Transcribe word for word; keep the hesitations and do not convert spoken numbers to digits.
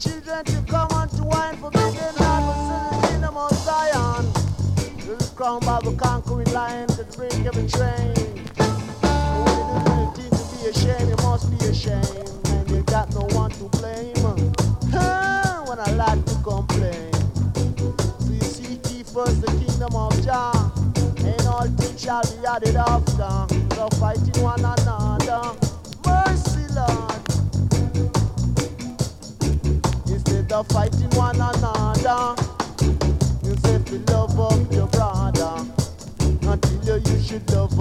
children to come unto wine, forbidden not for sin in the Mount Zion. This is crowned by the conquering lion to break every train. But when you do anything to be ashamed, you must be ashamed, and you got no one to blame. Huh, when I like to complain. So you seek ye first the kingdom of Jah, and all things shall be added after. So fighting one another, mercy Lord. Instead of fighting one another, you say to love up your brother. Until you, you should love